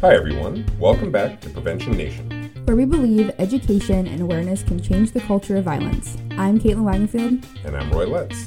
Hi everyone, welcome back to Prevention Nation, where we believe education and awareness can change the culture of violence. I'm Caitlin Wagenfield. And I'm Roy Letts.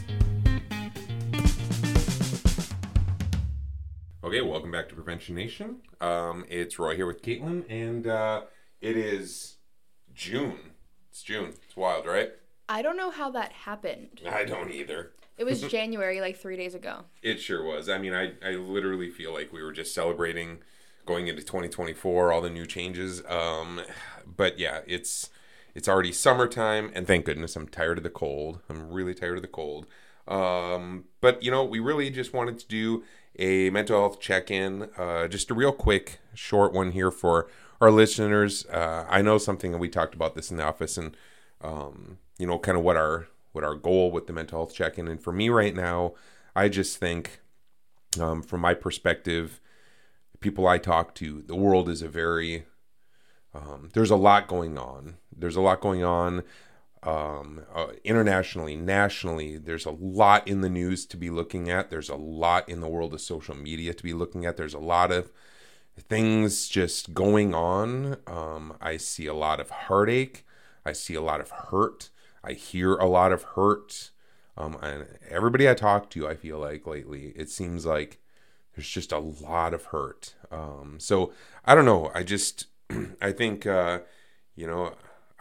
Okay, welcome back to Prevention Nation. It's Roy here with Caitlin, and it is June. It's June. It's wild, right? I don't know how that happened. I don't either. It was January, like 3 days ago. It sure was. I mean, I literally feel like we were just celebrating going into 2024, all the new changes. But yeah, it's already summertime, and thank goodness I'm tired of the cold. I'm really tired of the cold. But, you know, we really just wanted to do a mental health check-in, just a real quick, short one here for our listeners. I know something that we talked about this in the office, and, you know, kind of what our goal with the mental health check-in. And for me right now, I just think, from my perspective, people I talk to, the world is a very, there's a lot going on. There's a lot going on internationally, nationally. There's a lot in the news to be looking at. There's a lot in the world of social media to be looking at. There's a lot of things just going on. I see a lot of heartache. I see a lot of hurt. I hear a lot of hurt. And everybody I talk to, I feel like lately, it seems like there's just a lot of hurt. So I don't know. I think, you know,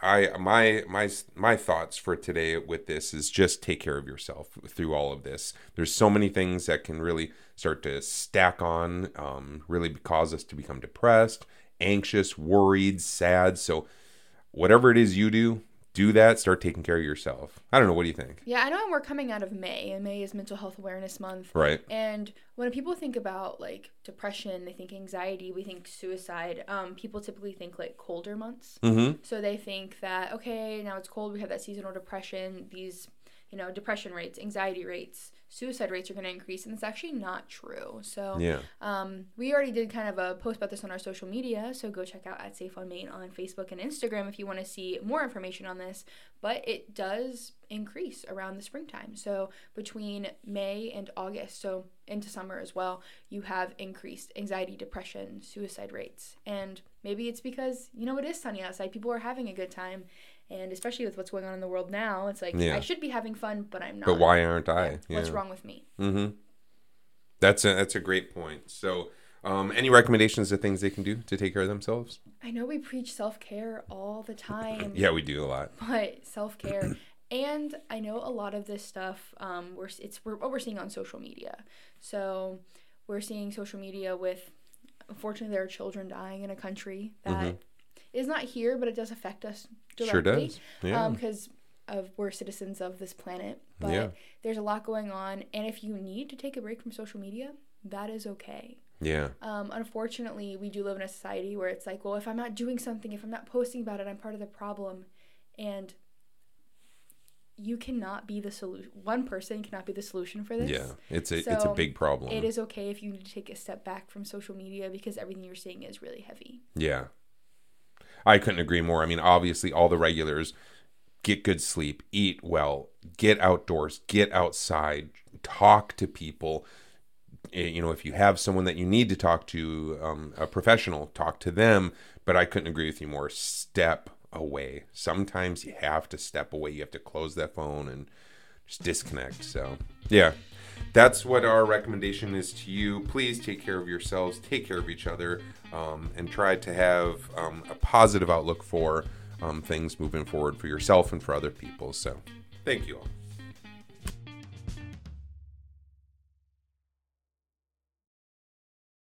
my thoughts for today with this is just take care of yourself through all of this. There's so many things that can really start to stack on, really cause us to become depressed, anxious, worried, sad. So whatever it is you do that. Start taking care of yourself. I don't know. What do you think? Yeah, I know we're coming out of May, and May is Mental Health Awareness Month. Right. And when people think about, like, depression, they think anxiety, we think suicide. People typically think, like, colder months. Mm-hmm. So they think that, okay, now it's cold, we have that seasonal depression, these, you know, depression rates, anxiety rates, suicide rates are going to increase, and it's actually not true. So yeah. We already did kind of a post about this on our social media, so go check out at Safe on Main on Facebook and Instagram if you want to see more information on this. But it does increase around the springtime. So between May and August, so into summer as well, you have increased anxiety, depression, suicide rates. And maybe it's because, you know, it is sunny outside. People are having a good time. And especially with what's going on in the world now, it's like, I should be having fun, but I'm not. But why aren't I? Yeah. What's wrong with me? Mm-hmm. That's a great point. So any recommendations of things they can do to take care of themselves? I know we preach self-care all the time. Yeah, we do a lot. But self-care. And I know a lot of this stuff, what we're seeing on social media. So we're seeing social media with, unfortunately, there are children dying in a country that is not here, but it does affect us directly. Sure does. Yeah. Because we're citizens of this planet. But there's a lot going on. And if you need to take a break from social media, that is okay. Yeah. Unfortunately, we do live in a society where it's like, well, if I'm not doing something, if I'm not posting about it, I'm part of the problem. And you cannot be the solution. One person cannot be the solution for this. Yeah, it's a big problem. It is okay if you need to take a step back from social media because everything you're seeing is really heavy. Yeah. I couldn't agree more. I mean, obviously, all the regulars, get good sleep, eat well, get outdoors, get outside, talk to people. You know, if you have someone that you need to talk to, a professional, talk to them. But I couldn't agree with you more. Step away. Sometimes you have to step away. You have to close that phone and just disconnect. So, yeah. That's what our recommendation is to you. Please take care of yourselves, take care of each other, and try to have a positive outlook for things moving forward for yourself and for other people. So, thank you all.